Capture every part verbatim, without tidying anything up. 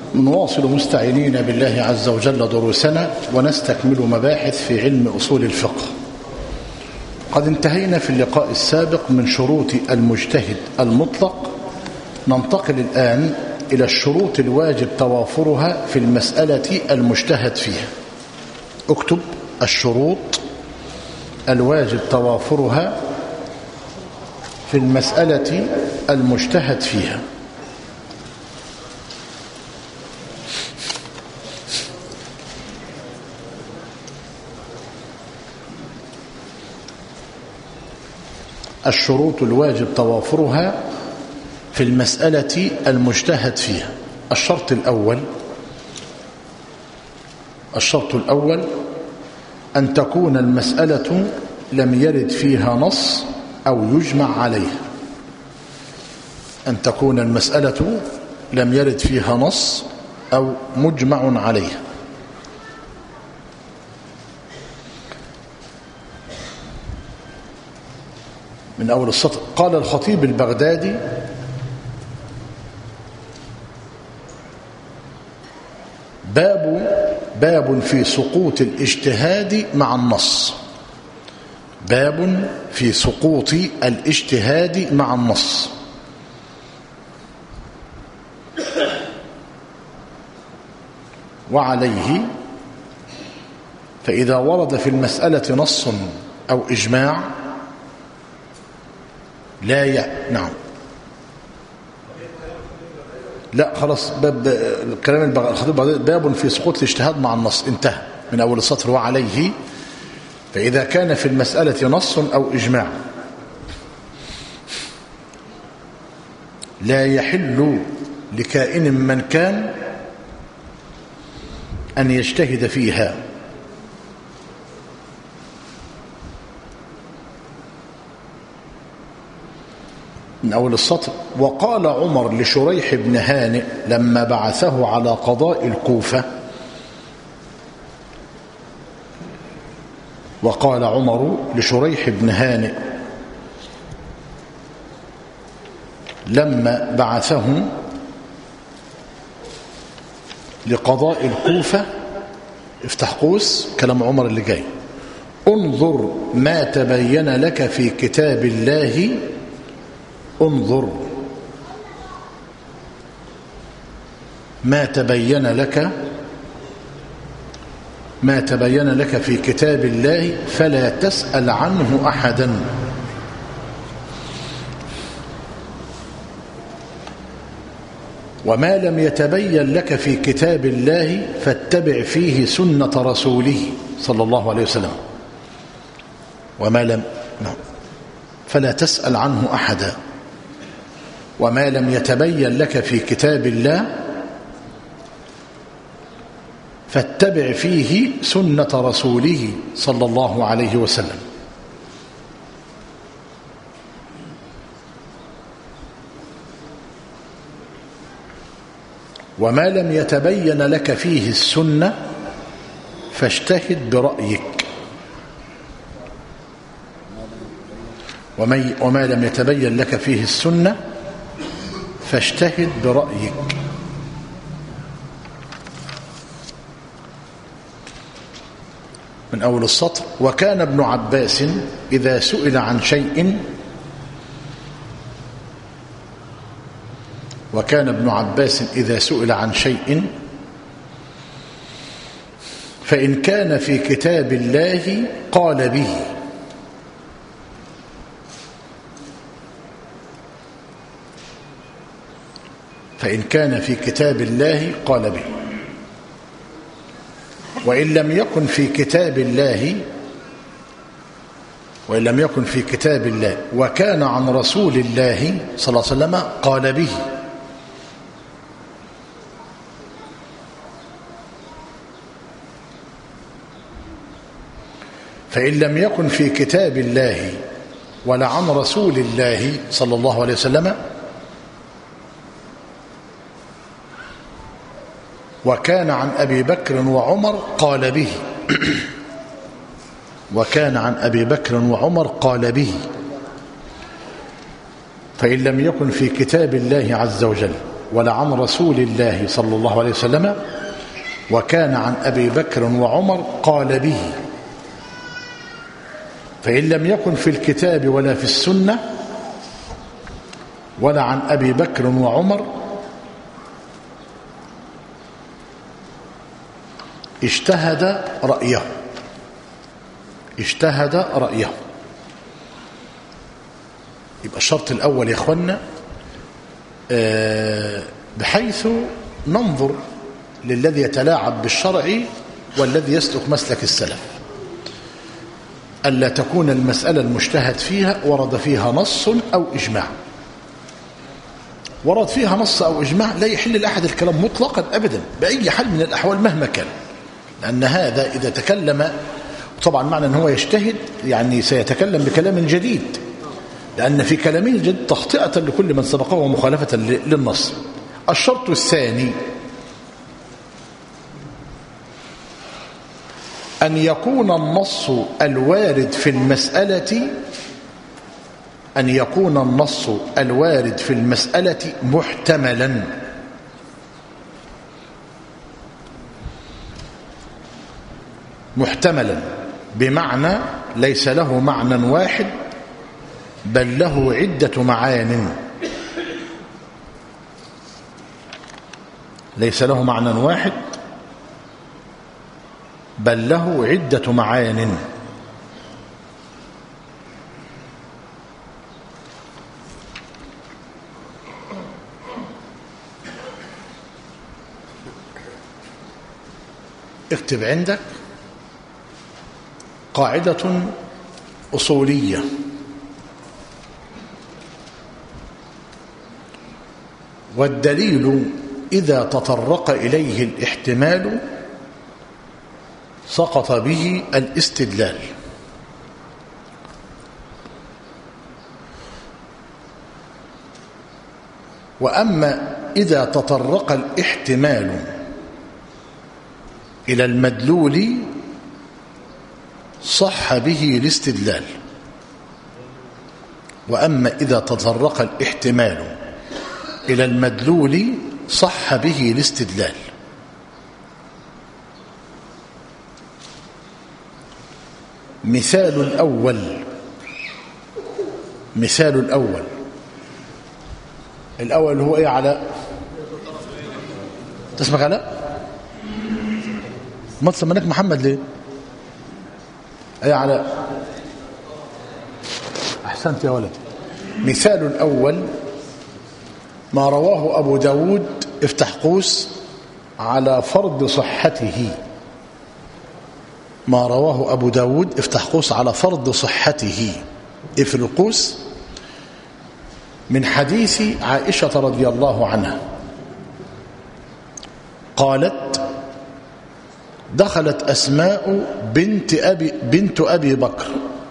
نواصل مستعينين بالله عز وجل دروسنا ونستكمل مباحث في علم أصول الفقه. قد انتهينا في اللقاء السابق من شروط المجتهد المطلق، ننتقل الآن إلى الشروط الواجب توافرها في المسألة المجتهد فيها. اكتب الشروط الواجب توافرها في المسألة المجتهد فيها. الشروط الواجب توافرها في المسألة المجتهد فيها. الشرط الأول الشرط الأول أن تكون المسألة لم يرد فيها نص أو يجمع عليه. أن تكون المسألة لم يرد فيها نص أو مجمع عليه. من أول السطر: قال الخطيب البغدادي: باب باب في سقوط الاجتهاد مع النص. باب في سقوط الاجتهاد مع النص. وعليه فإذا ورد في المسألة نص أو إجماع لا ي... نعم لا خلاص. باب الكلام الخطيب باب في سقوط الاجتهاد مع النص انتهى من أول السطر. وعليه فإذا كان في المسألة نص أو إجماع لا يحل لكائن من كان أن يجتهد فيها. من أول السطر: وقال عمر لشريح بن هانئ لما بعثه على قضاء الكوفة وقال عمر لشريح بن هانئ لما بعثه لقضاء الكوفة، افتح قوس كلام عمر اللي جاي: انظر ما تبين لك في كتاب الله انظر ما تبين لك ما تبين لك في كتاب الله فلا تسأل عنه أحدا. وما لم يتبين لك في كتاب الله فاتبع فيه سنة رسوله صلى الله عليه وسلم. وما لم فلا تسأل عنه أحدا. وما لم يتبين لك في كتاب الله فاتبع فيه سنة رسوله صلى الله عليه وسلم. وما لم يتبين لك فيه السنة فاجتهد برأيك. وما لم يتبين لك فيه السنة فاجتهد برأيك. من أول السطر: وكان ابن عباس إذا سئل عن شيء وكان ابن عباس إذا سئل عن شيء فإن كان في كتاب الله قال به. فإن كان في كتاب الله قال به. وإن لم يكن في كتاب الله وإن لم يكن في كتاب الله وكان عن رسول الله صلى الله عليه وسلم قال به. فإن لم يكن في كتاب الله ولا عن رسول الله صلى الله عليه وسلم وكان عن أبي بكر وعمر قال به. وكان عن أبي بكر وعمر قال به. فإن لم يكن في كتاب الله عز وجل ولا عن رسول الله صلى الله عليه وسلم، وكان عن أبي بكر وعمر قال به. فإن لم يكن في الكتاب ولا في السنة ولا عن أبي بكر وعمر اجتهد رأيه اجتهد رأيه يبقى الشرط الأول يا إخوانا بحيث ننظر للذي يتلاعب بالشرع والذي يسلك مسلك السلف، ألا تكون المسألة المجتهد فيها ورد فيها نص أو إجماع. ورد فيها نص أو إجماع لا يحل لأحد الكلام مطلقا أبدا بأي حال من الأحوال مهما كان، لأن هذا إذا تكلم طبعا معنى أنه هو يجتهد يعني سيتكلم بكلام جديد، لأن في كلامه الجديد تخطئة لكل من سبقه ومخالفة للنص. الشرط الثاني أن يكون النص الوارد في المسألة أن يكون النص الوارد في المسألة محتملا، محتملا بمعنى ليس له معنى واحد بل له عدة معان، ليس له معنى واحد بل له عدة معان. اكتب عندك قاعدة أصولية: والدليل إذا تطرق إليه الاحتمال سقط به الاستدلال. وأما إذا تطرق الاحتمال إلى المدلول صح به الاستدلال. وأما إذا تطرق الاحتمال إلى المدلول صح به الاستدلال. مثال الأول مثال الأول الأول هو إيه؟ علاء تسمك علاء؟ ما تسمناك محمد ليه؟ أي علاء؟ أحسنت يا ولد. مثال الأول ما رواه أبو داود افتح قوس على فرض صحته. ما رواه أبو داود افتح قوس على فرض صحته اقفل القوس، من حديث عائشة رضي الله عنها قالت: دخلت أسماء بنت أبي, بنت أبي بكر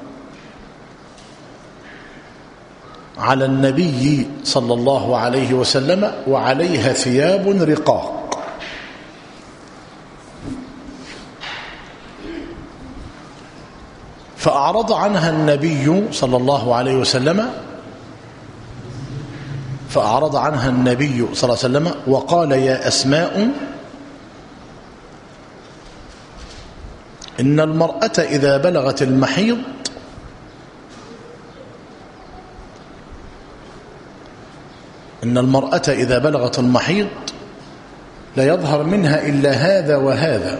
على النبي صلى الله عليه وسلم وعليها ثياب رقاق، فأعرض عنها النبي صلى الله عليه وسلم فأعرض عنها النبي صلى الله عليه وسلم وقال: يا أسماء، إن المرأة إذا بلغت المحيض إن المرأة إذا بلغت المحيض لا يظهر منها إلا هذا وهذا،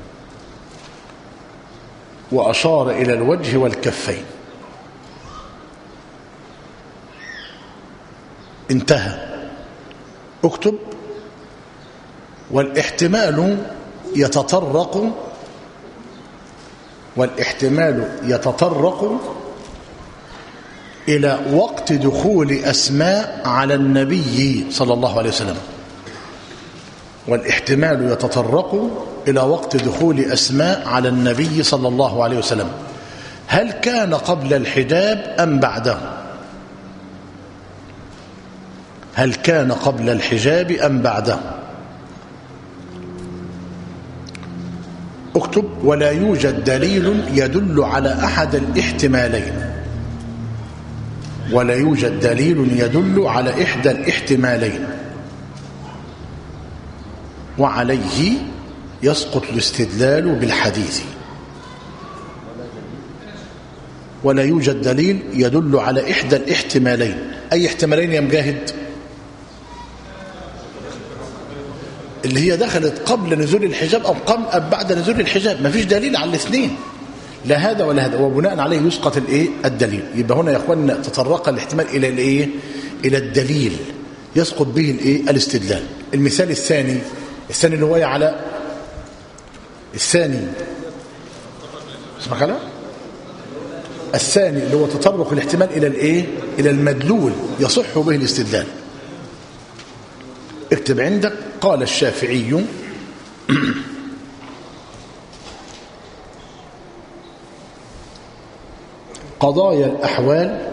وأشار إلى الوجه والكفين. انتهى. اكتب: والاحتمال يتطرق والاحتمال يتطرق إلى وقت دخول أسماء على النبي صلى الله عليه وسلم. والاحتمال يتطرق إلى وقت دخول أسماء على النبي صلى الله عليه وسلم، هل كان قبل الحجاب أم بعده؟ هل كان قبل الحجاب أم بعده؟ اكتب: ولا يوجد دليل يدل على أحد الاحتمالين. ولا يوجد دليل يدل على إحدى الاحتمالين. وعليه يسقط الاستدلال بالحديث، ولا يوجد دليل يدل على إحدى الاحتمالين. أي احتمالين يا مجاهد؟ اللي هي دخلت قبل نزول الحجاب أو قبل بعد نزول الحجاب، ما فيش دليل على الاثنين، لا هذا ولا هذا، وبناء عليه يسقط الايه الدليل. يبقى هنا يا اخواننا تطرق الاحتمال الى الايه الى الدليل يسقط به الايه الاستدلال. المثال الثاني الثاني اللي هو على الثاني اسمع كلام الثاني اللي هو تطرق الاحتمال الى الايه الى المدلول يصح به الاستدلال. اكتب عندك قال الشافعي قضايا الأحوال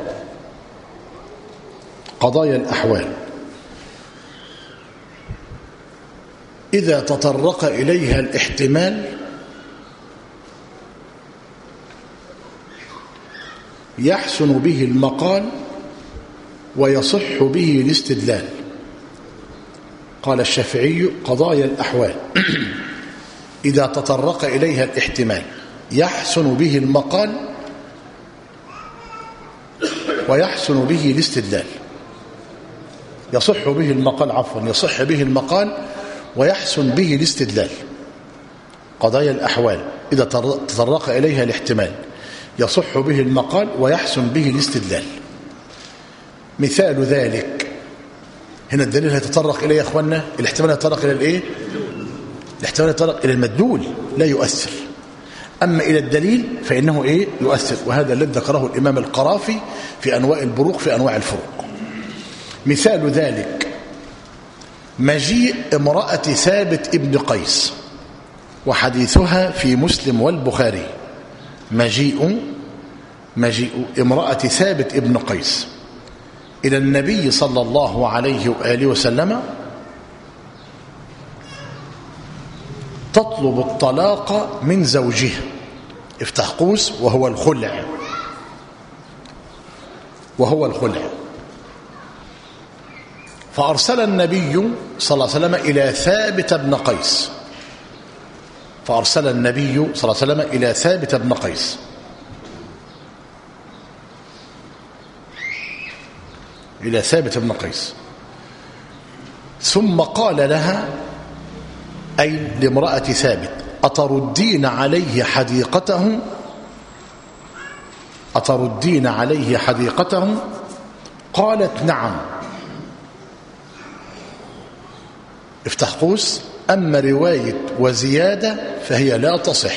قضايا الأحوال إذا تطرق إليها الاحتمال يحسن به المقال ويصح به الاستدلال. قال الشافعي قضايا الأحوال إذا تطرق إليها الاحتمال يحسن به المقال ويحسن به الاستدلال. يصح به المقال عفوا يصح به المقال ويحسن به الاستدلال. قضايا الأحوال إذا تطرق إليها الاحتمال يصح به المقال ويحسن به الاستدلال. مثال ذلك، هنا الدليل هيتطرق إليه يا أخوانا، الاحتمال يتطرق إلى الإيه؟ الاحتمال يتطرق إلى المدلول لا يؤثر، أما إلى الدليل فإنه إيه؟ يؤثر. وهذا الذي ذكره الإمام القرافي في أنواع البروق في أنواع الفروق. مثال ذلك مجيء امرأة ثابت ابن قيس، وحديثها في مسلم والبخاري. مجيء مجيء امرأة ثابت ابن قيس إلى النبي صلى الله عليه وآله وسلم تطلب الطلاق من زوجها، افتح قوس، وهو الخلع وهو الخلع فأرسل النبي صلى الله عليه وسلم إلى ثابت بن قيس فأرسل النبي صلى الله عليه وسلم إلى ثابت بن قيس إلى ثابت بن قيس ثم قال لها، أي لامرأة ثابت: أتردين عليه حديقته أتردين عليه حديقته؟ قالت: نعم. افتح قوس، أما رواية وزيادة فهي لا تصح.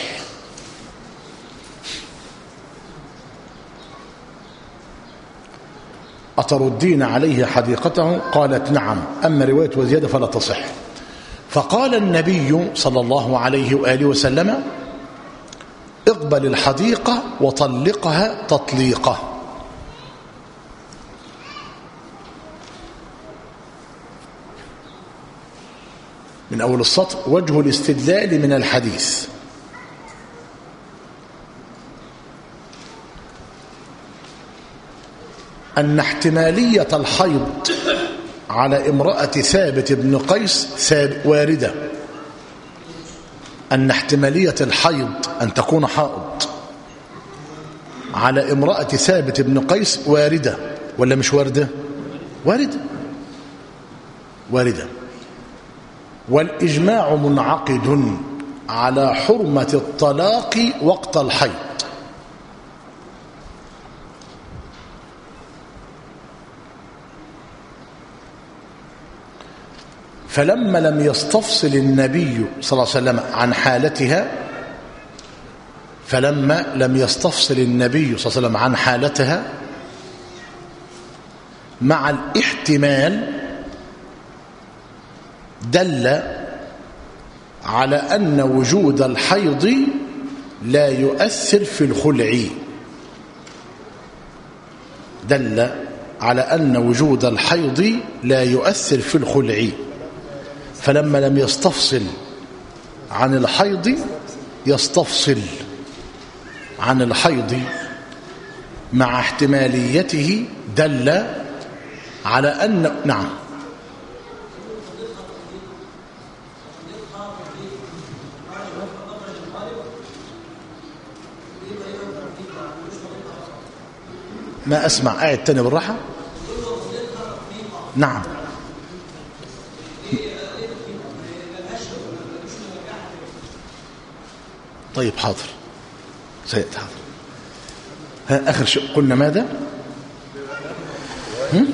أتردين عليه حديقته؟ قالت: نعم. أما رواية وزيادة فلا تصح. فقال النبي صلى الله عليه وآله وسلم: اقبل الحديقة وطلقها تطليقة. من أول السطر: وجه الاستدلال من الحديث. أن احتمالية الحيض على امرأة ثابت بن قيس واردة. أن احتمالية الحيض أن تكون حائض على امرأة ثابت بن قيس واردة ولا مش واردة؟ واردة واردة. والإجماع منعقد على حرمة الطلاق وقت الحيض. فلما لم يستفصل النبي صلى الله عليه وسلم عن حالتها فلما لم يستفصل النبي صلى الله عليه وسلم عن حالتها مع الاحتمال دل على أن وجود الحيض لا يؤثر في الخلع. دل على أن وجود الحيض لا يؤثر في الخلع. فلما لم يستفصل عن الحيض يستفصل عن الحيض مع احتماليته دل على أن نعم ما أسمع، قاعد تاني بالراحة. نعم. طيب حاضر سيد حاضر. ها آخر شيء قلنا ماذا؟ هم؟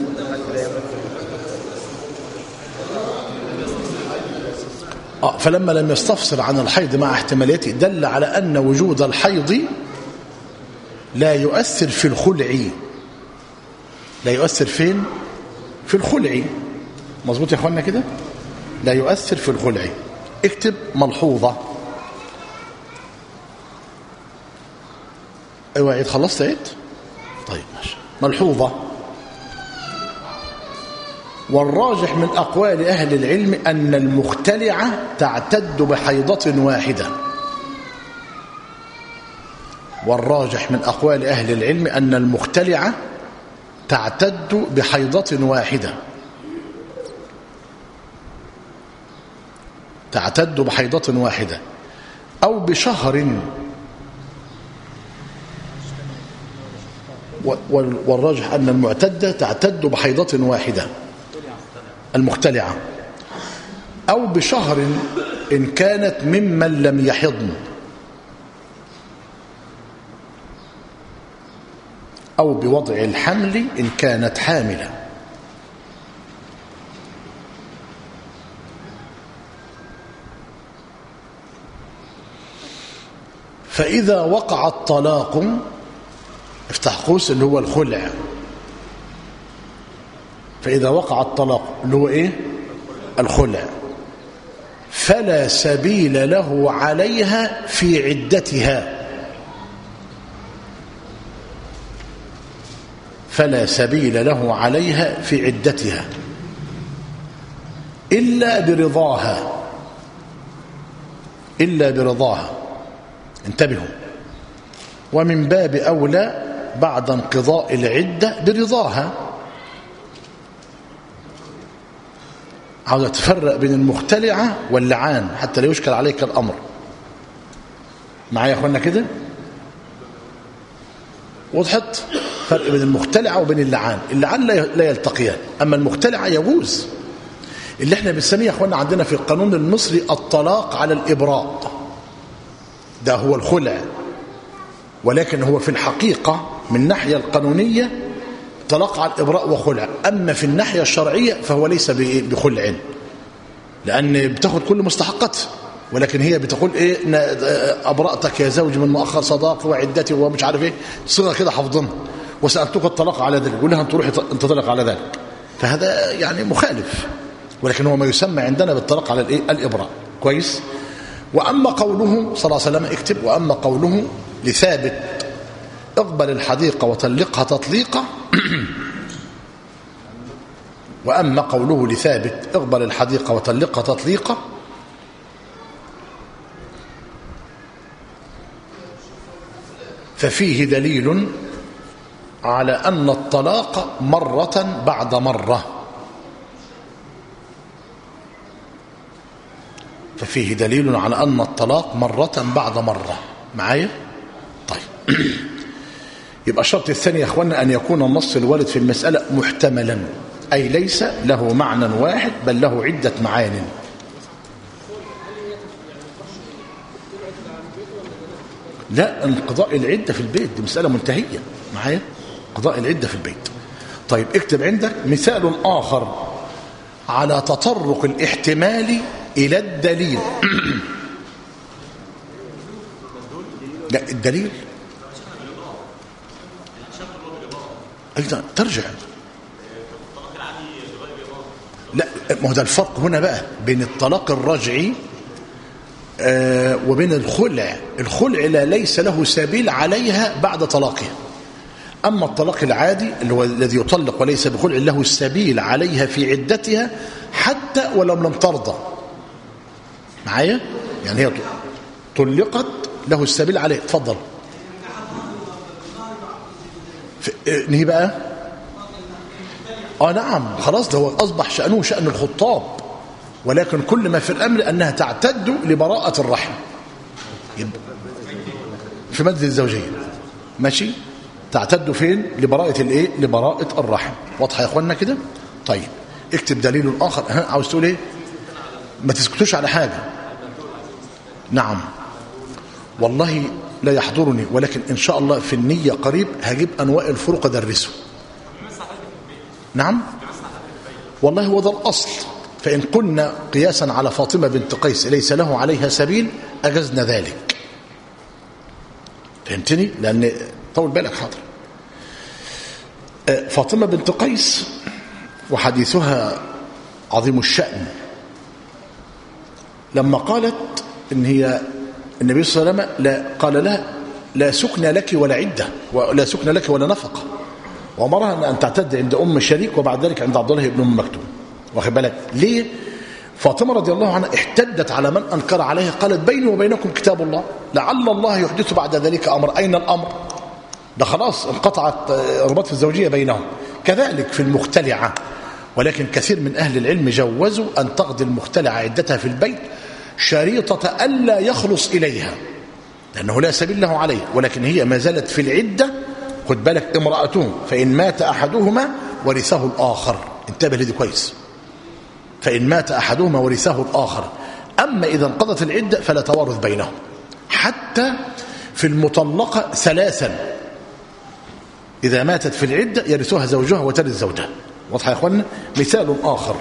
آه فلما لم يستفسر عن الحيض مع احتماليته دل على أن وجود الحيض لا يؤثر في الخلع. لا يؤثر فين؟ في الخلع. مظبوط يا اخوانا كده؟ لا يؤثر في الخلع. اكتب ملحوظة. ايوه عيد، خلصت عيد؟ طيب ماشي. ملحوظة: والراجح من أقوال أهل العلم أن المختلعة تعتد بحيضة واحدة. والراجح من أقوال أهل العلم أن المختلعة تعتد بحيضة واحدة. تعتد بحيضة واحدة أو بشهر. والراجح أن المعتدة تعتد بحيضة واحدة المختلعة أو بشهر إن كانت ممن لم يحضن، أو بوضع الحمل إن كانت حاملة. فإذا وقع الطلاق، افتح قوس اللي هو الخلع، فإذا وقع الطلاق اللي هو إيه؟ الخلع، فلا سبيل له عليها في عدتها. فلا سبيل له عليها في عدتها إلا برضاها. إلا برضاها. انتبهوا. ومن باب أولى بعد انقضاء العدة برضاها. عاوز تفرق بين المختلعة واللعان حتى لا يشكل عليك الأمر. معايا يا أخوانا كده؟ وضحت؟ فرق بين المختلعة وبين اللعان. اللعان لا يلتقيان، أما المختلعة يجوز. اللي احنا بنسميه يا أخوانا عندنا في القانون المصري الطلاق على الإبراء، ده هو الخلع، ولكن هو في الحقيقة من الناحية القانونية طلاق على الإبراء وخلع. أما في الناحية الشرعية فهو ليس بخلع، لأن بتاخد كل مستحقات، ولكن هي بتقول إيه؟ أبرأتك يا زوج من مؤخر صداق وعدتي ومش عارف إيه، صيغة كده حفظنا، وسألتك الطلاق على ذلك، يقول لها أنت روحي أنت طلق على ذلك. فهذا يعني مخالف، ولكن هو ما يسمى عندنا بالطلاق على الإيه؟ الإبراء. كويس. وأما قوله صلى الله عليه وسلم، اكتب: وأما قوله لثابت اقبل الحديقة وطلقها تطليقة وأما قوله لثابت اقبل الحديقة وطلقها تطليقة، ففيه دليل على أن الطلاق مرة بعد مرة. ففيه دليل على أن الطلاق مرة بعد مرة. معايا؟ طيب. يبقى الشرط الثاني يا أخوانا أن يكون النص الوارد في المسألة محتملا، أي ليس له معنى واحد بل له عدة معان. لا، انقضاء العدة في البيت دي مسألة منتهية. معايا؟ قضاء العدة في البيت. طيب اكتب عندك مثال آخر على تطرق الاحتمال إلى الدليل. لا، الدليل أيضا ترجع. لا، ما هو ده الفرق هنا بقى بين الطلاق الرجعي آه وبين الخلع. الخلع لا ليس له سبيل عليها بعد طلاقها. أما الطلاق العادي اللي هو الذي يطلق وليس بخلع له السبيل عليها في عدتها حتى ولو لم ترضى. معايا؟ يعني هي طلقت له السبيل عليه. تفضل. نهي بقى. اه نعم، خلاص ده هو أصبح شأنه شأن الخطاب، ولكن كل ما في الأمر أنها تعتد لبراءة الرحم في مجلس الزوجية. ماشي؟ تعتد فين؟ لبراءة الايه؟ لبراءة الرحم. واضحه يا اخوانا كده؟ طيب اكتب دليل اخر. ها عاوز تقول ايه؟ ما تسكتوش على حاجه. نعم والله لا يحضرني، ولكن ان شاء الله في النيه قريب هجيب انواع الفروق ادرسه. نعم والله هو ده الاصل. فان قلنا قياسا على فاطمه بنت قيس ليس له عليها سبيل اجزنا ذلك. فهمتني؟ لان طول بالك حاضر. فاطمه بنت قيس وحديثها عظيم الشأن، لما قالت ان هي النبي صلى الله عليه وسلم لا قال لها لا سكن لك ولا عده، ولا سكن لك ولا نفقه، وامرها ان تعتد عند ام شريك وبعد ذلك عند عبد الله بن ام مكتوم. واخد بالك ليه؟ فاطمه رضي الله عنها احتدت على من انكر عليها، قالت بيني وبينكم كتاب الله لعل الله يحدث بعد ذلك امر. اين الامر؟ ده خلاص انقطعت رباط الزوجيه بينهم. كذلك في المختلعه، ولكن كثير من اهل العلم جوزوا ان تقضي المختلعه عدتها في البيت شريطه الا يخلص اليها، لانه لا سبيل له عليه، ولكن هي ما زالت في العده. خد بالك امرأته فإن مات أحدهما ورثه الآخر. انتبه لدي كويس. فإن مات أحدهما ورثه الآخر. أما إذا انقضت العدة فلا توارث بينهم، حتى في المطلقة ثلاثا إذا ماتت في العدة يرثها زوجها وترث زوجها. واضح يا أخوانا؟ مثال آخر.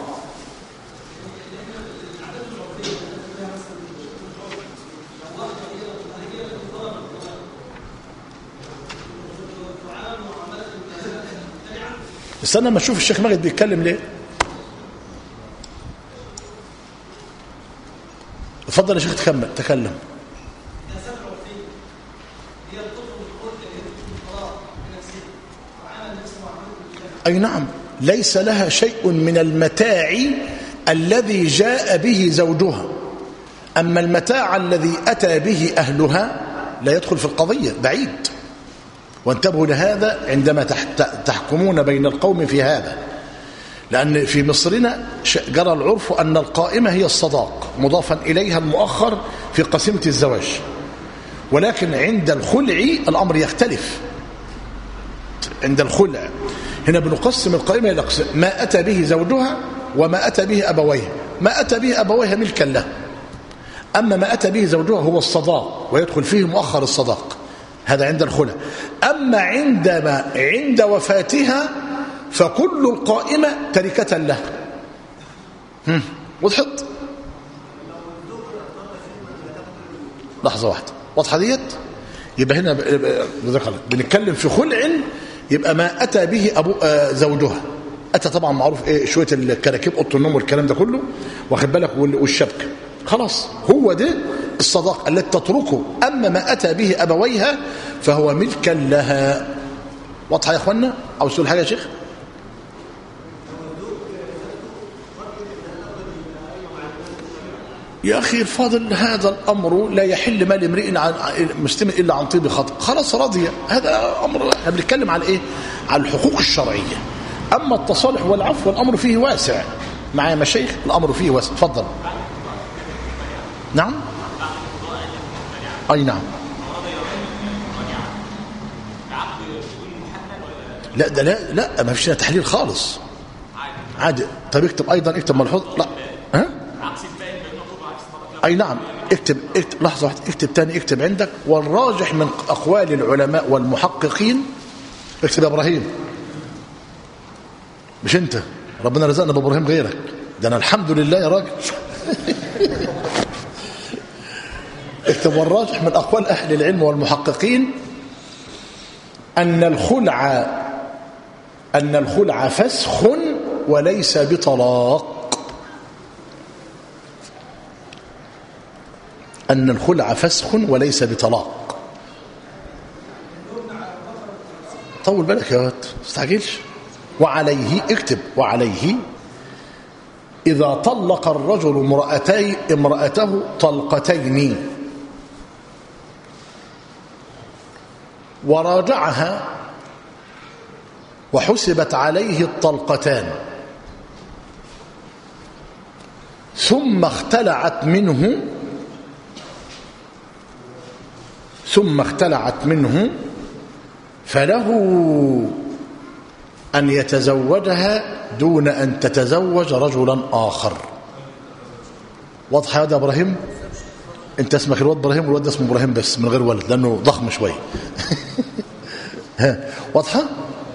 استنى ما اشوف الشيخ ماجد بيتكلم ليه. اتفضل يا شيخ تكمل تكلم. اي نعم، ليس لها شيء من المتاع الذي جاء به زوجها، اما المتاع الذي اتى به اهلها لا يدخل في القضيه، بعيد. وانتبهوا لهذا عندما تحكمون بين القوم في هذا، لأن في مصرنا جرى العرف أن القائمة هي الصداق مضافا إليها المؤخر في قسيمة الزواج، ولكن عند الخلع الأمر يختلف. عند الخلع هنا بنقسم القائمة إلى أقسام: ما أتى به زوجها وما أتى به أبويها. ما أتى به أبويها ملكا له، أما ما أتى به زوجها هو الصداق ويدخل فيه مؤخر الصداق، هذا عند الخلع. أما عندما عند وفاتها فكل القائمة تركة له. وضحت؟ لحظة واحدة، واضحة ديت؟ يبقى هنا بنتكلم في خلع، يبقى ما أتى به أبو زوجها. أتى طبعا معروف إيه، شوية الكراكيب أوضة النوم والكلام ده كله، واخد بالك، والشبكة، خلاص هو ده الصداق التي تتركه. أما ما أتى به أبويها فهو ملكا لها. واضحة يا أخوانا؟ أو سؤال حاجة يا شيخ؟ يا أخي الفاضل، هذا الأمر لا يحل مال امرئ عن مسلم إلا عن طيب خطأ. خلاص راضية، هذا أمر. احنا بنتكلم على إيه؟ على الحقوق الشرعية. أما التصالح والعفو والأمر فيه واسع. معايا مشايخ؟ الأمر فيه واسع. تفضل. نعم. أي نعم. لا ده لا لا ما فيش تحليل خالص، عادي. طيب اكتب أيضا، اكتب ملحوظ. لا ها؟ أي نعم. اكتب, اكتب لحظة واحدة، اكتب تاني، اكتب عندك: والراجح من أقوال العلماء والمحققين. اكتب يا إبراهيم، مش أنت، ربنا رزقنا بإبراهيم غيرك، ده أنا الحمد لله يا راجل. اكتب: والراجح من أقوال أهل العلم والمحققين أن الخلع أن الخلع فسخ وليس بطلاق. أن الخلع فسخ وليس بطلاق. طول بالك يا واد، استعجلش. وعليه، اكتب: وعليه إذا طلق الرجل امرأتي امرأته طلقتين وراجعها وحسبت عليه الطلقتان ثم اختلعت منه ثم اختلعت منه فله أن يتزوجها دون أن تتزوج رجلا آخر. واضح يا إبراهيم؟ أنت اسمك الواد إبراهيم والواد اسمه إبراهيم بس من غير ولد لأنه ضخم شوي. ها واضحة؟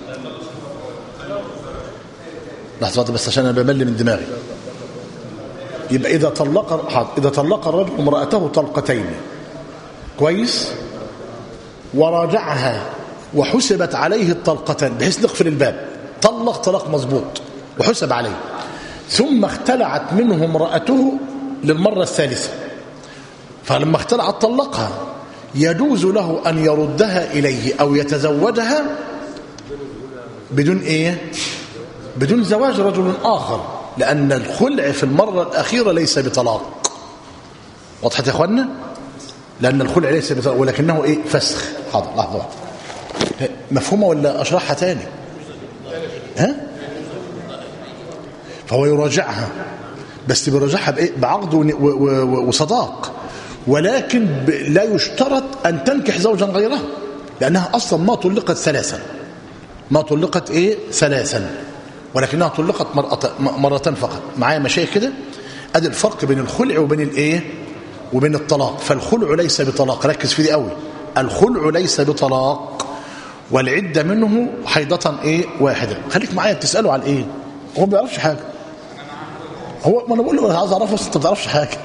لحظة بس عشان أنا بمل من دماغي. يبقى إذا طلق إذا طلق الرجل امرأته طلقتين كويس وراجعها وحسبت عليه الطلقتان بحيث نقفل الباب، طلق طلاق مظبوط وحسب عليه، ثم اختلعت منه امرأته للمرة الثالثة، فلما اختلعت طلقها، يجوز له أن يردها إليه أو يتزوجها بدون إيه؟ بدون زواج رجل آخر، لأن الخلع في المرة الأخيرة ليس بطلاق. وضحت يا أخوانا؟ لأن الخلع ليس بطلاق ولكنه إيه؟ فسخ. حاضر لحظة واحدة. مفهومة ولا أشرحها تاني؟ ها؟ فهو يراجعها بس بيراجعها بإيه؟ بعقد وصداق، ولكن لا يشترط أن تنكح زوجا غيره، لأنها أصلا ما طلقت ثلاثا، ما طلقت إيه؟ ثلاثا، ولكنها طلقت مرة فقط. معايا مشايخ كده؟ أدي الفرق بين الخلع وبين الإيه؟ وبين الطلاق. فالخلع ليس بطلاق، ركز في دي قوي، الخلع ليس بطلاق، والعدة منه حيضة إيه؟ واحدة. خليك معايا بتسأله على إيه؟ هو ما بيعرفش حاجة، هو ما أنا بقول له عايز أعرفه بس أنت ما بتعرفش حاجة.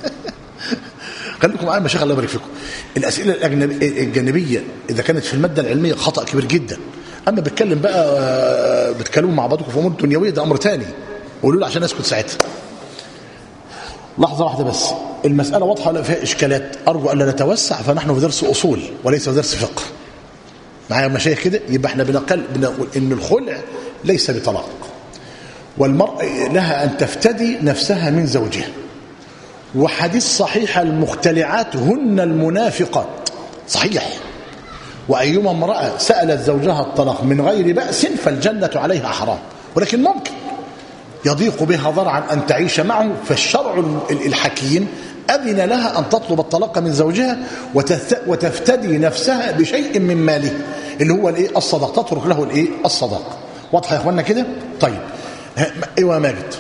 خليكم معايا مشايخ الله يبارك فيكم. الأسئلة الجانبية إذا كانت في المادة العلمية خطأ كبير جدا، أما بتكلم بقى بتكلموا مع بعضكم في أمور دنيوية ده أمر تاني، قولوا له عشان أسكت ساعتها. لحظة واحدة بس، المسألة واضحة ولا فيها إشكالات؟ أرجو ألا نتوسع، فنحن في درس أصول وليس في درس فقه. معايا مشايخ كده؟ يبقى احنا بنقل بنقول إن الخلع ليس بطلاق، والمرأة لها أن تفتدي نفسها من زوجها. وحديث صحيح المختلعات هن المنافقات صحيح، وأيما امرأة سألت زوجها الطلاق من غير بأس فالجنة عليها حرام، ولكن ممكن يضيق بها ذرعا أن تعيش معه، فالشرع الحكيم أذن لها أن تطلب الطلاق من زوجها وتفتدي نفسها بشيء من ماله اللي هو الإيه؟ الصداق، تترك له الإيه؟ الصداق. واضح يا أخوانا كده؟ طيب أيوة ماجد.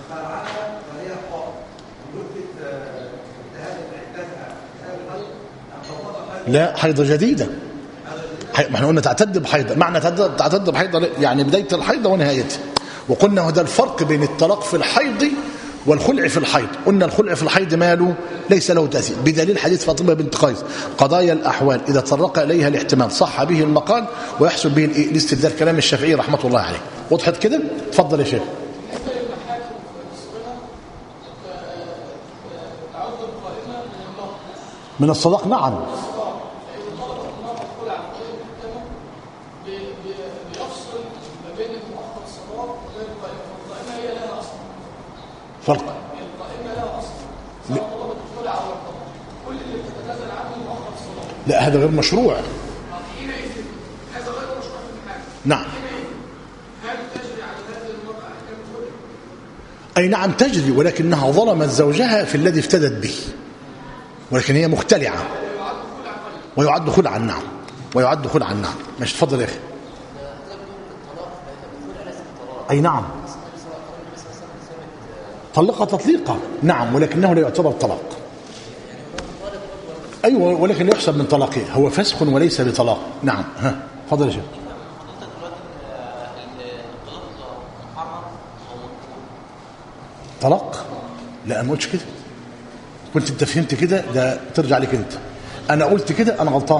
لا، حيضة جديدة، ما احنا قلنا تعتد بحيضة. معنى تعتد بحيضة يعني بداية الحيضة ونهايتها، وقلنا هذا الفرق بين الطلاق في الحيض والخلع في الحيض. قلنا الخلع في الحيض ماله ليس له تأثير، بدليل حديث فاطمة بنت قيس قضايا الأحوال إذا تطرق إليها الاحتمال صح به المقال ويحسب به الاستدلال، كلام الشافعي رحمة الله عليه. وضحت كده؟ تفضل يا شيخ. من الصداق نعم. فرق. لا هذا غير مشروع. نعم. أي نعم تجري، ولكنها ظلمت زوجها في الذي افتدت به، ولكن هي مختلعة ويعد خلعا. نعم ويعد خلعا. نعم ماشي. تفضل يا أخي. أي نعم طلقها تطليقة نعم، ولكنه لا يعتبر طلاق. أيوة ولكن يحسب من طلاقه، هو فسخ وليس بطلاق. نعم. ها تفضل يا شيخ. طلاق؟ لا ما قلتش كده، كنت انت فهمت كده، ده ترجع لك انت. انا قلت كده انا غلطان.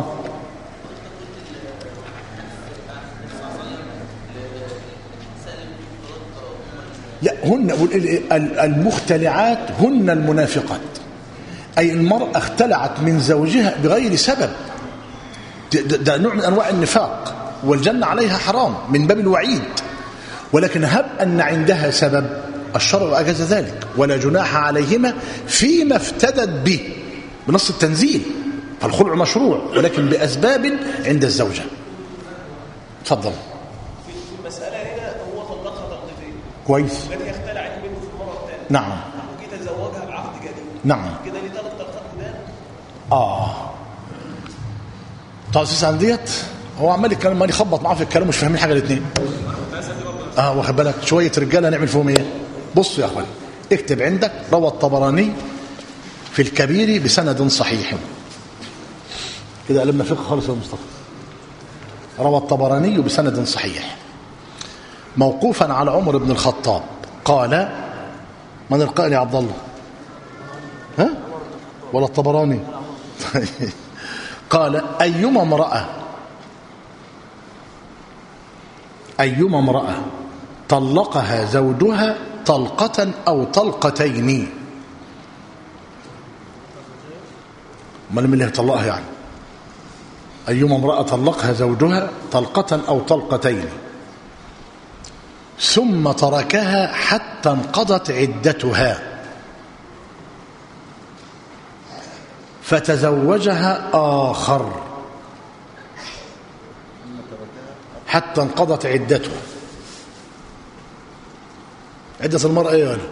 لا هن المختلعات هن المنافقات، أي المرأة اختلعت من زوجها بغير سبب، ده نوع من أنواع النفاق، والجنة عليها حرام من باب الوعيد، ولكن هب أن عندها سبب الشرع أجاز ذلك، ولا جناح عليهما فيما افتدت به بنص التنزيل. فالخلع مشروع ولكن بأسباب عند الزوجة. تفضل. في المسألة هنا هو طلقها طلقتين كويس، التي اختلعت منه في المرة الثانية. نعم. وجيت تزوجها بعقد جديد. نعم. كده ليه ثلاث طلقات جداد؟ اه تأسيس عن ديت هو عمال يتكلم عمال يخبط معاه في الكلام مش فاهمين حاجه الاثنين. اه واخد بالك شويه رجاله نعمل فيهم ايه؟ بصوا يا اخوان اكتب عندك روى الطبراني في الكبير بسند صحيح كده قلبنا فقه خالص يا مصطفى. روى الطبراني بسند صحيح موقوفا على عمر بن الخطاب قال من القائل يا عبد الله؟ ها ولا الطبراني؟ قال ايما امراه ايما امراه طلقها زوجها طلقه او طلقتين. امال مين اللي طلقها يعني؟ ايما امراه طلقها زوجها طلقه او طلقتين ثم تركها حتى انقضت عدتها فتزوجها آخر حتى انقضت عدتها. عدة المرأة ايه يعني؟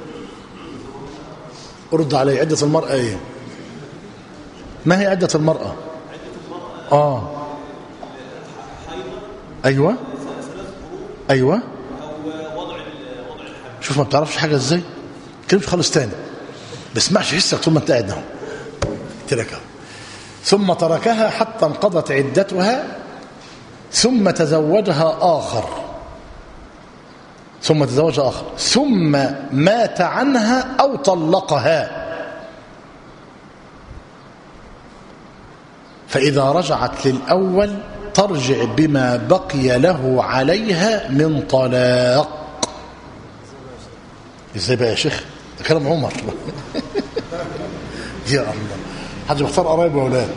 ارد علي عدة المرأة ايه؟ ما هي عدة المرأة؟ اه ايوه ايوه شوف ما بتعرفش حاجة ازاي كلمش خالص تاني بسمعش حسك طول ما انت قاعد. تركها ثم تركها حتى انقضت عدتها ثم تزوجها آخر ثم تزوج آخر ثم مات عنها أو طلقها فإذا رجعت للأول ترجع بما بقي له عليها من طلاق. ازاي بقى يا شيخ؟ ده كلام عمر. يا الله حد بيختار قرايب واولاد.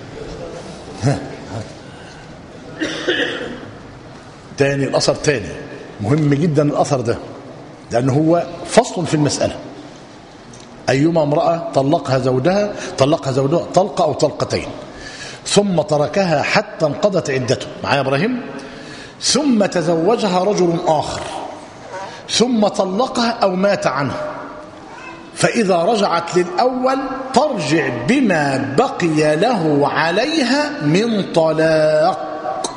تاني الاثر تاني مهم جدا الاثر ده لانه هو فصل في المساله. ايما امراه طلقها زوجها طلقها زوجها طلقه او طلقتين ثم تركها حتى انقضت عدته معايا ابراهيم ثم تزوجها رجل اخر ثم طلقها او مات عنها فإذا رجعت للأول ترجع بما بقي له عليها من طلاق.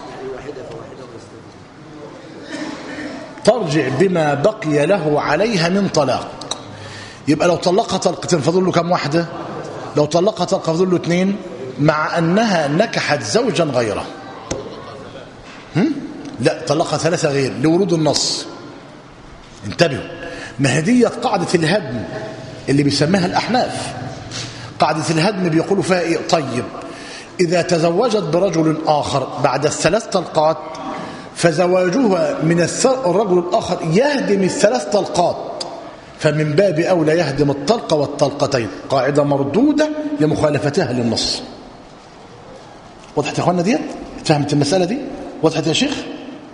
ترجع بما بقي له عليها من طلاق. يبقى لو طلقها طلقتين فضل له كم واحدة؟ لو طلقها طلقة فضل له اثنين مع أنها نكحت زوجا غيره. هم؟ لا طلقها ثلاثة غير لورود النص. انتبهوا مهدية قاعدة الهدم اللي بيسميها الأحناف. قاعدة الهدم بيقولوا فيها إيه؟ طيب إذا تزوجت برجل آخر بعد الثلاث طلقات فزواجها من الرجل الآخر يهدم الثلاث طلقات فمن باب أولى يهدم الطلقة والطلقتين. قاعدة مردودة لمخالفتها للنص. وضحت يا أخوانا ديت؟ فهمت المسألة دي؟ وضحت يا شيخ؟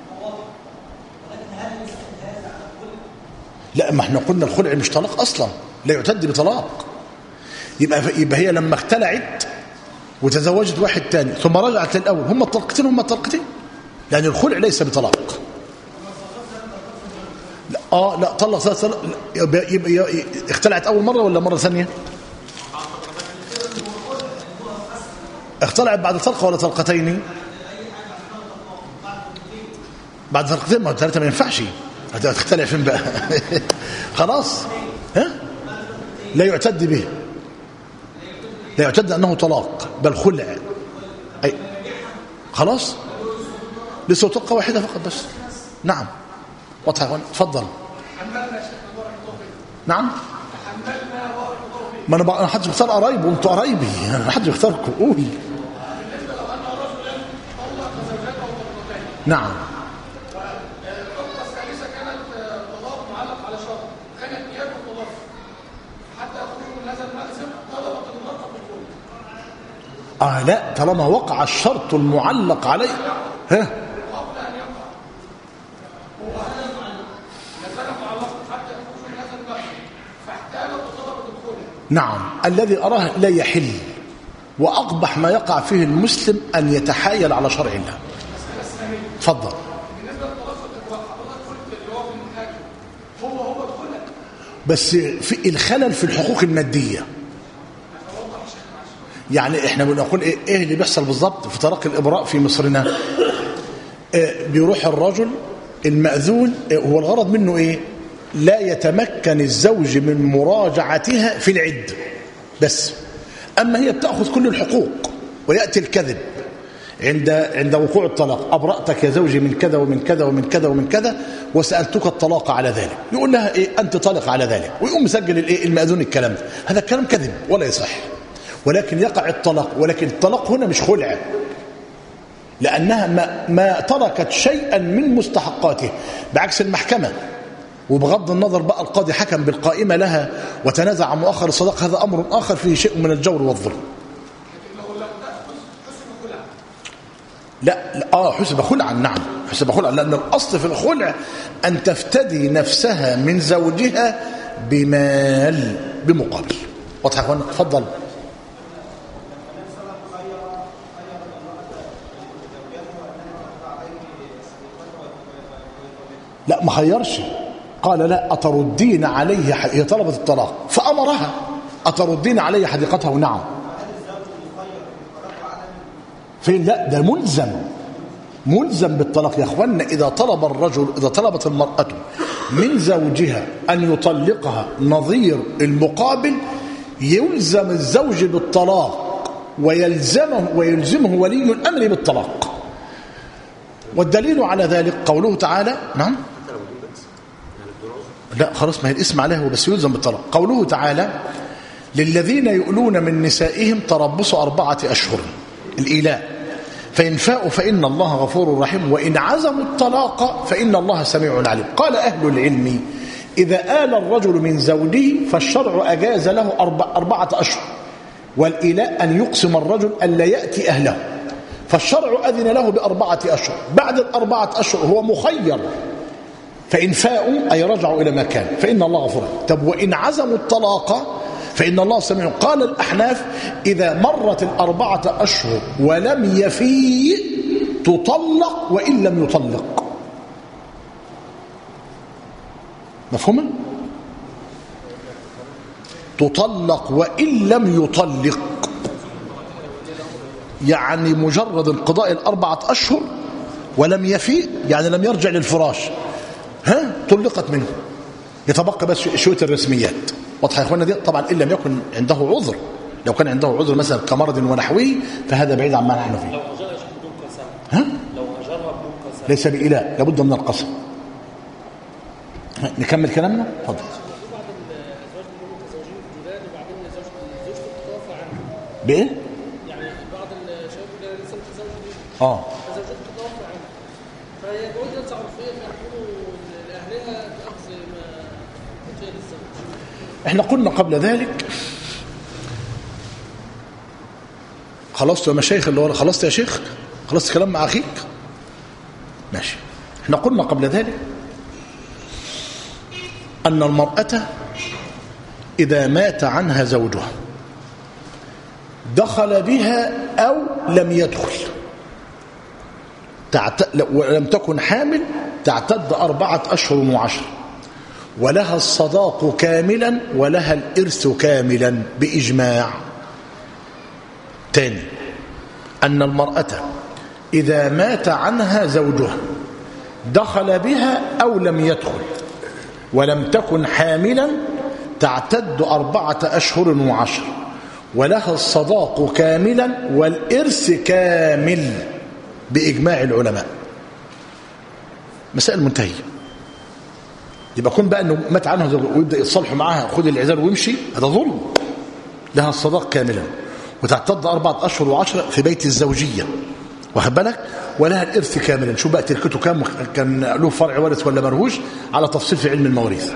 لا ما احنا قلنا الخلع مش طلاق أصلا لا يعتد بطلاق. يبقى, يبقى هي لما اختلعت وتزوجت واحد تاني ثم رجعت للأول هم الطلقتين هم الطلقتين يعني الخلع ليس بطلاق. لا اه لا طلق ثلاث طلق يبقى, يبقى, يبقى اختلعت أول مرة ولا مرة ثانية؟ اختلعت بعد طلقة ولا طلقتين؟ بعد طلقتين ما ثلاثة ما ينفعش هتختلع فين بقى؟ خلاص ها؟ لا يعتد به لا يعتد أنه طلاق بل خلع أي خلاص لسه طلقة واحدة فقط بس. نعم واضح يا اخوان اتفضل. نعم ما انا بقى حد بيختار قرايب وانتوا قرايبي انا حد بيختاركم قول. نعم آه لا طالما وقع الشرط المعلق عليه ها نعم الذي أراه لا يحل وأقبح ما يقع فيه المسلم أن يتحايل على شرع الله. تفضل. بس في الخلل في الحقوق المادية يعني احنا بنقول ايه, إيه اللي بيحصل بالضبط في طلاق الإبراء في مصرنا بيروح الرجل المأذون، هو الغرض منه ايه؟ لا يتمكن الزوج من مراجعتها في العدة بس، اما هي بتأخذ كل الحقوق. ويأتي الكذب عند عند وقوع الطلاق: أبرأتك يا زوجي من كذا ومن كذا ومن كذا ومن كذا وسألتك الطلاق على ذلك. يقول لها ايه؟ أنت طالق على ذلك، ويقوم مسجل الايه المأذون الكلام ده. هذا الكلام كذب ولا يصح، ولكن يقع الطلاق. ولكن الطلاق هنا مش خلع، لأنها ما, ما تركت شيئا من مستحقاته، بعكس المحكمة. وبغض النظر بقى القاضي حكم بالقائمة لها وتنازع عن مؤخر الصداق، هذا أمر آخر فيه شيء من الجور والظلم. لا, لا آه حسب خلعا، نعم حسب خلعا، لأن الأصل في الخلع أن تفتدي نفسها من زوجها بمال بمقابل. واضح يا أخوانا؟ تفضل. لا ما خيرش، قال لا أتردين عليه، هي طلبت الطلاق فأمرها: أتردين عليه حديقته؟ نعم. فين؟ لا ده ملزم، ملزم بالطلاق يا اخوانا. إذا طلب الرجل، إذا طلبت المرأة من زوجها أن يطلقها نظير المقابل، يلزم الزوج بالطلاق ويلزمه ويلزمه ولي الأمر بالطلاق. والدليل على ذلك قوله تعالى. نعم لا خلاص، ما هي الاسم عليه هو بس يلزم بالطلاق. قوله تعالى: للذين يؤلون من نسائهم تربص أربعة أشهر، الإيلاء، فإن فاءوا فإن الله غفور رحيم، وإن عزموا الطلاق فإن الله سميع عليم. قال أهل العلم: إذا آل الرجل من زوجه فالشرع أجاز له أربع أربعة أشهر، والإيلاء أن يقسم الرجل ألا يأتي أهله، فالشرع أذن له بأربعة أشهر. بعد الأربعة أشهر هو مخير، فإن فاءوا أي رجعوا إلى ما كان فإن الله غفور. طب وإن عزموا الطلاق فإن الله سميع. قال الأحناف: إذا مرت الأربعة أشهر ولم يفي تطلق وإن لم يطلق. مفهومة؟ تطلق وإن لم يطلق، يعني مجرد انقضاء الأربعة أشهر ولم يفي، يعني لم يرجع للفراش، ها طلقت منه، يتبقى بس شوية الرسميات. واضح يا اخوانا؟ دي طبعا ان لم يكن عنده عذر. لو كان عنده عذر مثلا كمرض ونحوه فهذا بعيد عما نحن فيه. لو هجرها بدون قسم، ها لو هجرها بدون قسم ليس بإله، لابد من القسم. نكمل كلامنا. اتفضل. بعض الازواج بيكونوا متزوجين جداد وبعدين زوجته تتوفى عنه. بايه؟ يعني بعض الشباب اللي لسه متزوجين اه فزوجته تتوفى عنه، فهي جوازة عرفية فيحكموا لاهلها باخذ ما أعطي للزوج. احنا قلنا قبل ذلك، خلصت يا مشايخ اللي ورا؟ خلصت يا شيخ؟ خلصت كلام مع اخيك؟ ماشي. احنا قلنا قبل ذلك ان المرأة اذا مات عنها زوجها دخل بها او لم يدخل، تعت... ولم تكن حامل، تعتد أربعة أشهر وعشر، ولها الصداق كاملا ولها الإرث كاملا بإجماع. تاني، أن المرأة إذا مات عنها زوجها دخل بها أو لم يدخل ولم تكن حاملا، تعتد أربعة أشهر وعشر، ولها الصداق كاملا والإرث كامل بإجماع العلماء. مسائل منتهية. يبقى كون بقى أنه مات عنها زوجها ويبدأ يتصالحوا معها خد العزال ويمشي، هذا ظلم. لها الصداق كاملا وتعتد أربعة أشهر وعشرة في بيت الزوجية، واخد بالك، ولها الإرث كاملا. شو بقى تركته كام، كان له فرع وارث ولا مرهوش، على تفصيل في علم المواريث.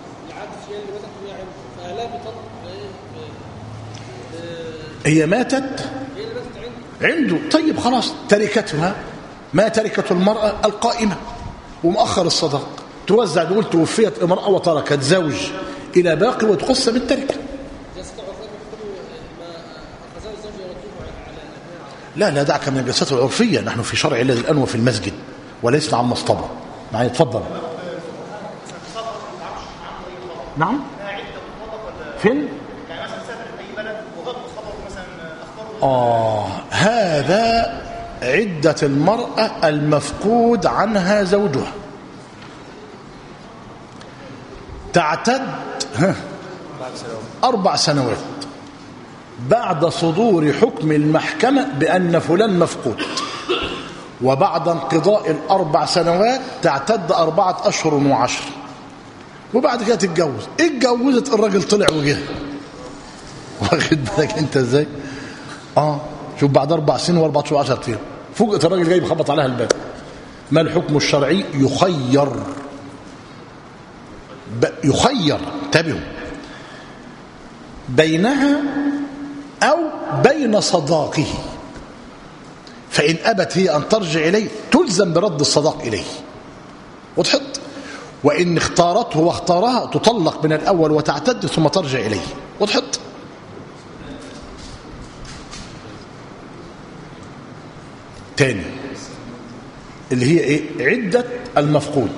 هي ماتت عنده، طيب خلاص، تركتها ما تركة المرأة القائمة ومؤخر الصداق، توزع. تقول توفيت امرأة وتركت زوج إلى باقي وتقسم التركة. لا لا دعك من الجلسات العرفية، نحن في شرع الله الآن وفي المسجد وليس عن مصطبة. معي تفضل. نعم فين؟ آه هذا عدة المرأة المفقود عنها زوجها. تعتد أربع سنوات بعد صدور حكم المحكمة بأن فلان مفقود، وبعد انقضاء الأربع سنوات تعتد أربعة أشهر وعشر، وبعد كده تتجوز. اتجوزت الراجل طلع وجه، واخد بالك انت ازاي؟ اه شوف بعد اربع سنين واربع شهور وعشرة ايام فوجئت الراجل جاي بيخبط عليها الباب. ما الحكم الشرعي؟ يخير يخير انتبهوا بينها او بين صداقه، فان ابت هي ان ترجع اليه تلزم برد الصداق اليه وتحط، وان اختارته واختارها تطلق من الاول وتعتد ثم ترجع اليه وتحط. تاني اللي هي ايه؟ عدة المفقود.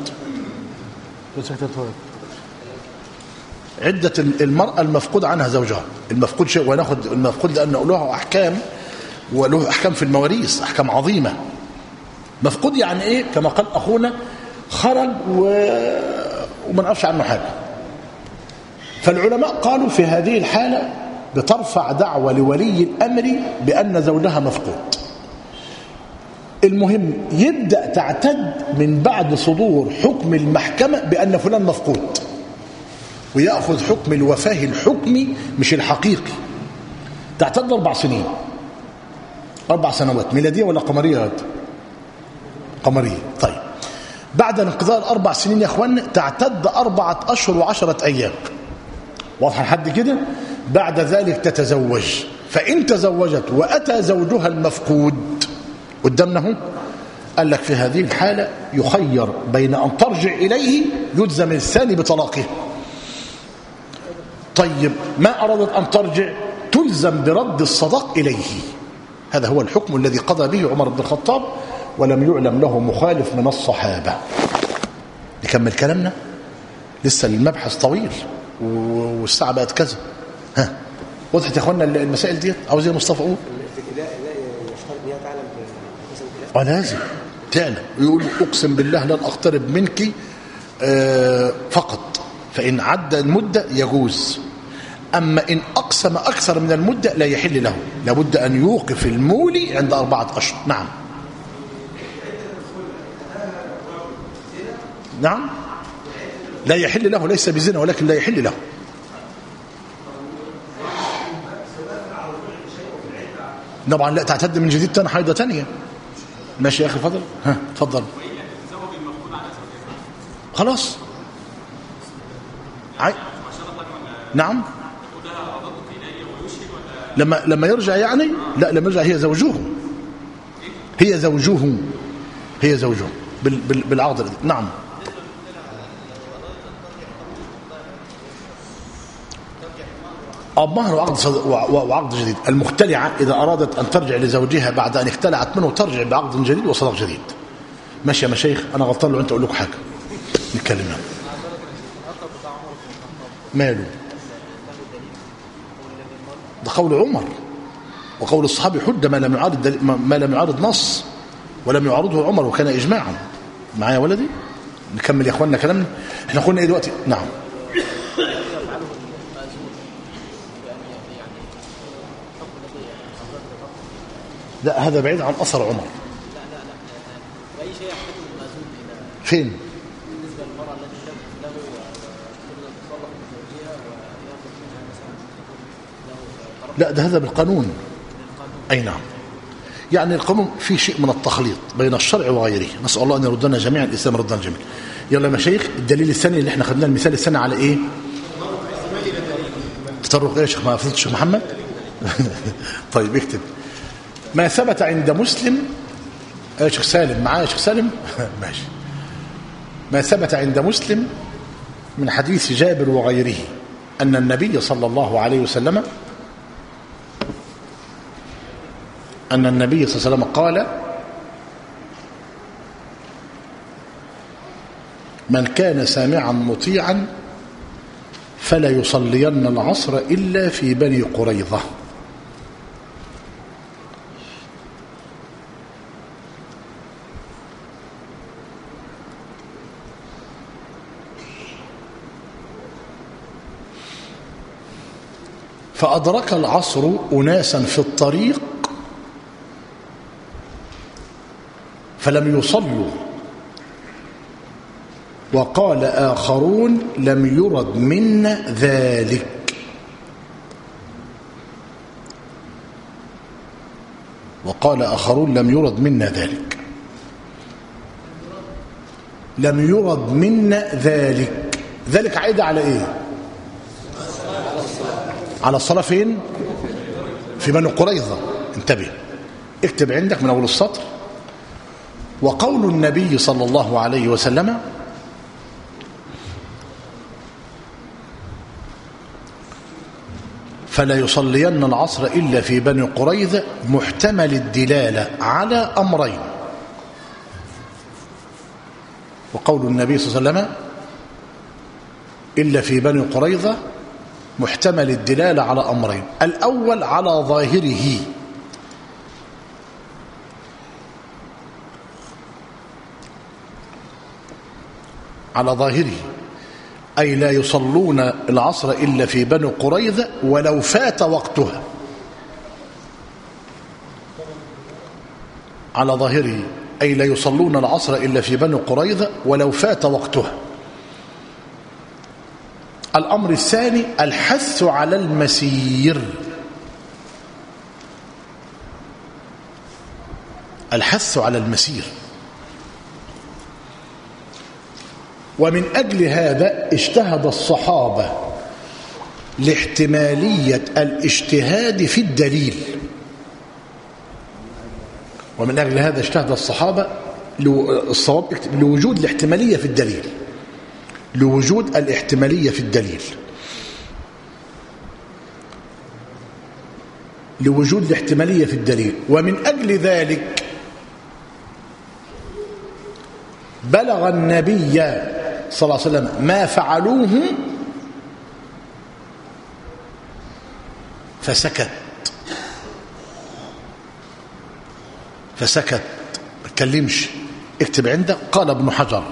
عدة المرأة المفقود عنها زوجها. المفقود شيء، وناخد المفقود لأنه له أحكام، وله أحكام في المواريث، أحكام عظيمة. مفقود يعني ايه؟ كما قال أخونا خرج و... وما نعرفش عنه حاجة. فالعلماء قالوا في هذه الحالة بترفع دعوة لولي الأمر بأن زوجها مفقود. المهم يبدأ تعتد من بعد صدور حكم المحكمة بأن فلان مفقود، ويأخذ حكم الوفاة الحكمي مش الحقيقي. تعتد أربع سنين، أربع سنوات ميلادية ولا قمرية؟ هذا قمرية. طيب بعد انقضاء الأربع سنين يا أخوانا تعتد أربعة أشهر وعشرة أيام. واضح لحد كده؟ بعد ذلك تتزوج. فإن تزوجت وأتى زوجها المفقود قدامنا هو، قال لك في هذه الحالة يخير بين أن ترجع إليه يلزم الثاني بطلاقه. طيب ما أرادت أن ترجع تلزم برد الصداق إليه. هذا هو الحكم الذي قضى به عمر بن الخطاب، ولم يعلم له مخالف من الصحابة. نكمل كلامنا، لسه المبحث طويل والساعة بقت كذا. ها وضحت يا اخوانا المسائل دي؟ عاوز ايه مصطفى قول؟ اه لازم تعلم. يقول اقسم بالله لن اقترب منك آه فقط، فان عدى المده يجوز. اما ان اقسم اكثر من المده لا يحل له، لابد ان يوقف المولي عند اربعه اشهر. نعم نعم لا يحل له، ليس بزنا ولكن لا يحل له. طبعا لا تعتد من جديد تاني حيضة تانية. ماشي يا أخي فضل. ها تفضل. خلاص عي... نعم لما لما يرجع يعني لا لما يرجع هي زوجه هي زوجه هي زوجه بال... بال... بالعقد. نعم أب مهر وعقد, وعقد جديد. المختلعة إذا أرادت أن ترجع لزوجها بعد أن اختلعت منه ترجع بعقد جديد وصداق جديد. ماشي يا مشايخ، أنا غلطان لو أنت أقول لكم حاجة نتكلمنا. ماله؟ ده قول عمر وقول الصحابي حد ما لم يعارض ما لم يعارض نص ولم يعارضه عمر وكان إجماعا. معايا ولدي؟ نكمل يا أخواننا كلامنا. احنا قلنا إيه دلوقتي؟ نعم لا هذا بعيد عن أثر عمر. لا لا لا أي شيء يحتاج المأذون فين؟ بالنسبة للمرأة التي له تريد أن تطلق من زوجها ويأخذ منها مثلا له. لا ده هذا بالقانون. أي نعم. يعني القانون فيه شيء من التخليط بين الشرع وغيره. نسأل الله أن يردنا جميعا الإسلام ردنا جميعا. يلا يا مشايخ، الدليل الثاني اللي احنا خدناه المثال الثاني على إيه؟ تطرق إيه يا شيخ؟ ما فهمتش الشيخ محمد؟ طيب اكتب ما ثبت عند مسلم. يا شيخ سالم معايا يا شيخ سالم؟ ماشي. ما ثبت عند مسلم من حديث جابر وغيره أن النبي صلى الله عليه وسلم أن النبي صلى الله عليه وسلم قال: من كان سامعا مطيعا فلا يصلين العصر إلا في بني قريظة. فأدرك العصر أناسا في الطريق فلم يصلوا، وقال آخرون لم يرد منا ذلك. وقال آخرون لم يرد منا ذلك لم يرد منا ذلك ذلك عائدة على ايه؟ على الصلاة فين؟ في بني قريظة. انتبه، اكتب عندك من أول السطر: وقول النبي صلى الله عليه وسلم فلا يصلين العصر إلا في بني قريظة محتمل الدلالة على أمرين. وقول النبي صلى الله عليه وسلم إلا في بني قريظة محتمل الدلالة على أمرين: الأول على ظاهره، على ظاهره أي لا يصلون العصر إلا في بني قريظة ولو فات وقتها. على ظاهره أي لا يصلون العصر إلا في بني قريظة ولو فات وقتها. الأمر الثاني الحث على المسير، الحث على المسير. ومن أجل هذا اجتهد الصحابة لاحتمالية الاجتهاد في الدليل. ومن أجل هذا اجتهد الصحابة الصواب لوجود الاحتمالية في الدليل، لوجود الاحتمالية في الدليل لوجود الاحتمالية في الدليل ومن أجل ذلك بلغ النبي صلى الله عليه وسلم ما فعلوه فسكت فسكت ما تكلمش. اكتب عندك: قال ابن حجر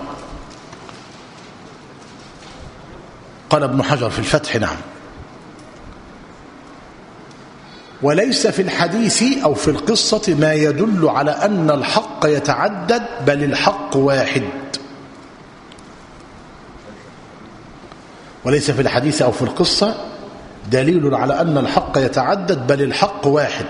قال ابن حجر في الفتح: نعم، وليس في الحديث أو في القصة ما يدل على أن الحق يتعدد بل الحق واحد. وليس في الحديث أو في القصة دليل على أن الحق يتعدد بل الحق واحد،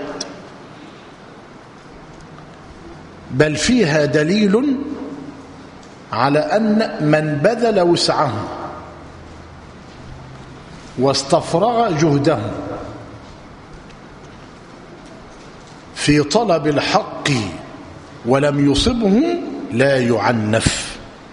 بل فيها دليل على أن من بذل وسعه واستفرغ جهده في طلب الحق ولم يصبه لا يعنف،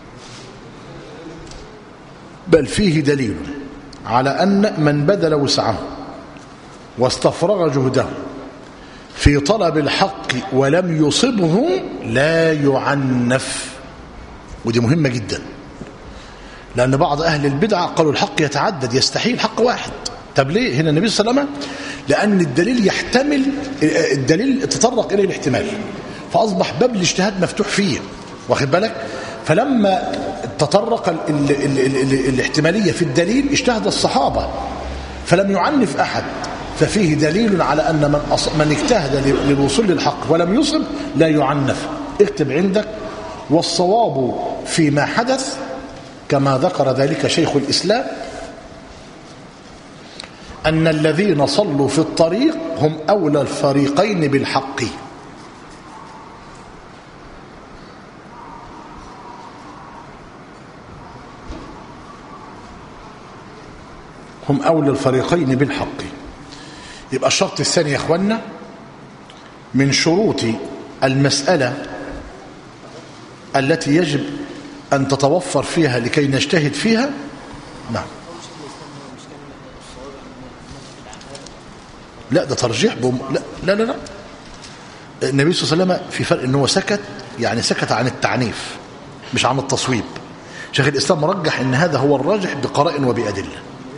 بل فيه دليل على أن من بذل وسعه واستفرغ جهده في طلب الحق ولم يصبه لا يعنف. ودي مهمة جدا، لأن بعض أهل البدعة قالوا الحق يتعدد، يستحيل حق واحد. طب ليه؟ هنا النبي صلى الله عليه وسلم لأن الدليل يحتمل، الدليل تطرق إليه الاحتمال، فأصبح باب الاجتهاد مفتوح فيه، واخد بالك؟ فلما تطرق ال ال ال ال ال الاحتمالية في الدليل اجتهد الصحابة فلم يعنف أحد، ففيه دليل على أن من, من اجتهد للوصول للحق ولم يصب لا يعنف. اكتب عندك: والصواب فيما حدث كما ذكر ذلك شيخ الإسلام أن الذين صلوا في الطريق هم أولى الفريقين بالحق. هم أولى الفريقين بالحق. يبقى الشرط الثاني يا أخوانا من شروط المسألة التي يجب أن تتوفر فيها لكي نجتهد فيها. نعم، لا ده ترجيح بم... لا لا لا لا النبي صلى الله عليه وسلم في فرق أنه سكت، يعني سكت عن التعنيف مش عن التصويب. شيخ الإسلام مرجح أن هذا هو الراجح بقرائن وبأدلة.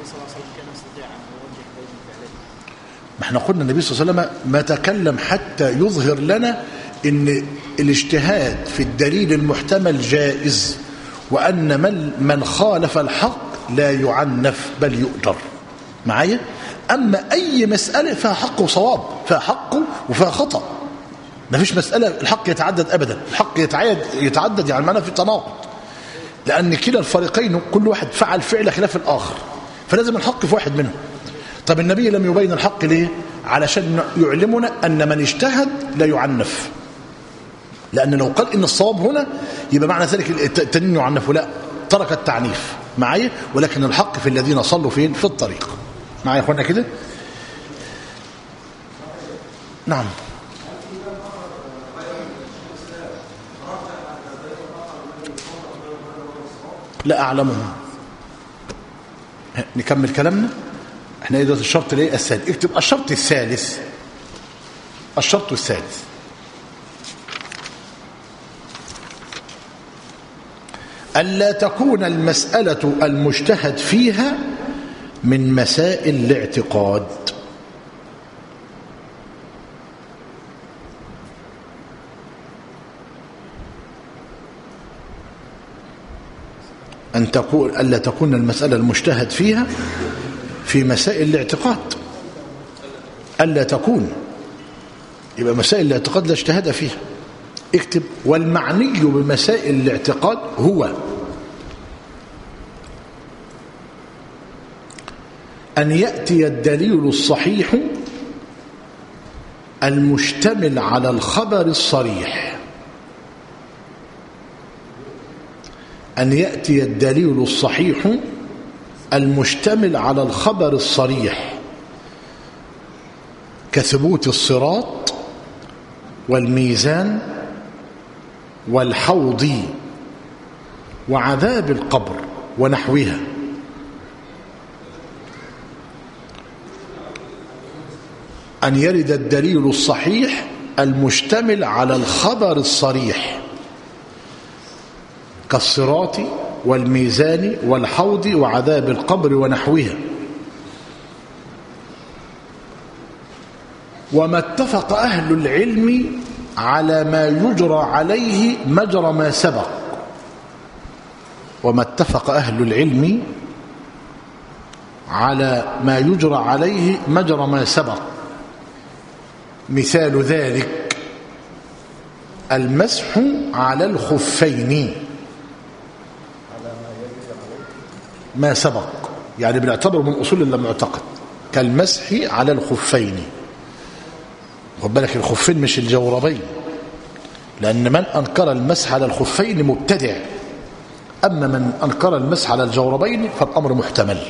ما احنا قلنا النبي صلى الله عليه وسلم ما تكلم حتى يظهر لنا ان الاجتهاد في الدليل المحتمل جائز، وان من من خالف الحق لا يعنف بل يؤجر. معايا؟ أما أي مسألة فيها حق وصواب، فيها حق وفيها خطأ. ما فيش مسألة الحق يتعدد أبدا، الحق يتعدد, يتعدد يعني معناه في تناقض، لأن كلا الفريقين كل واحد فعل فعل خلاف الآخر، فلازم الحق في واحد منهم. طب النبي لم يبين الحق ليه؟ علشان يعلمنا أن من اجتهد لا يعنف، لأن لو قال إن الصواب هنا يبقى معنى ذلك التنين يعنف، لا، ترك التعنيف معايا، ولكن الحق في الذين صلوا فين؟ في الطريق. معايا يا اخوانا كده؟ نعم. لا أعلمه. نكمل كلامنا. احنا ايه الشرط الايه الثالث؟ اكتب الشرط الثالث. الشرط الثالث ألا تكون المسألة المجتهد فيها من مسائل الاعتقاد. أن تكون ألا تكون المسألة المجتهد فيها في مسائل الاعتقاد. ألا تكون، يبقى مسائل الاعتقاد لا اجتهاد فيها. اكتب والمعني بمسائل الاعتقاد هو أن يأتي الدليل الصحيح المشتمل على الخبر الصريح. أن يأتي الدليل الصحيح المشتمل على الخبر الصريح كثبوت الصراط والميزان والحوض وعذاب القبر ونحوها. أن يرد الدليل الصحيح المشتمل على الخبر الصريح كالصراط والميزان والحوض وعذاب القبر ونحوها. وما اتفق أهل العلم على ما يجرى عليه مجرى ما سبق. وما اتفق أهل العلم على ما يجرى عليه مجرى ما سبق. مثال ذلك المسح على الخفين ما سبق، يعني بنعتبره من أصول المعتقد كالمسح على الخفين. خد بالك الخفين مش الجوربين، لأن من أنكر المسح على الخفين مبتدع، أما من أنكر المسح على الجوربين فالأمر محتمل.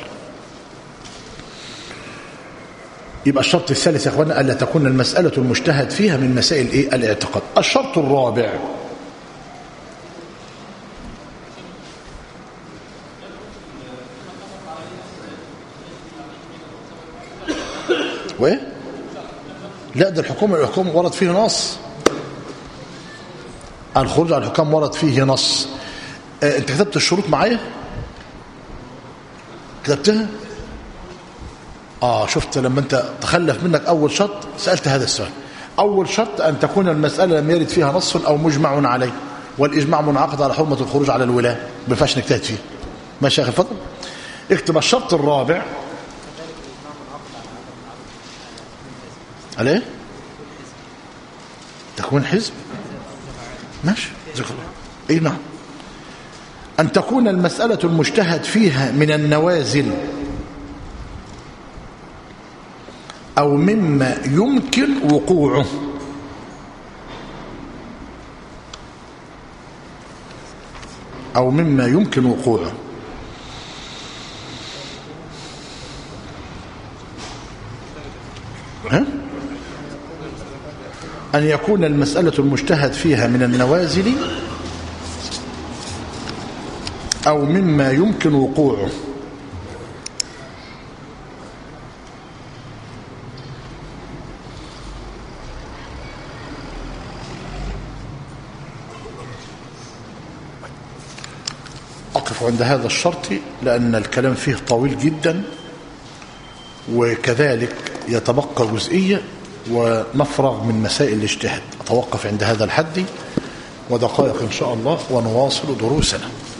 يبقى الشرط الثالث يا اخوانا ألا تكون المسألة المجتهد فيها من مسائل إيه؟ الاعتقاد. الشرط الرابع وإيه؟ لا، ده الحكم الحكم ورد فيه نص. الخروج على الحكام ورد فيه نص. اه انت كتبت الشروط معايا؟ كتبتها؟ اه شفت لما انت تخلف منك اول شرط سألت هذا السؤال. اول شرط ان تكون المسألة لم يرد فيها نص او مجمع عليه، والاجماع منعقد على حرمة الخروج على الولاة، ما ينفعش نجتهد فيه. ماشي يا اخي الفضل؟ اكتب الشرط الرابع. على ايه؟ تكون حزب. ماشي ذكر. اي نعم. ان تكون المسألة المجتهد فيها من النوازل او مما يمكن وقوعه. او مما يمكن وقوعه. ها؟ أن يكون المسألة المجتهد فيها من النوازل أو مما يمكن وقوعه. أقف عند هذا الشرط لأن الكلام فيه طويل جدا، وكذلك يتبقى جزئية ونفرغ من مسائل الاجتهاد. أتوقف عند هذا الحد ودقائق إن شاء الله ونواصل دروسنا.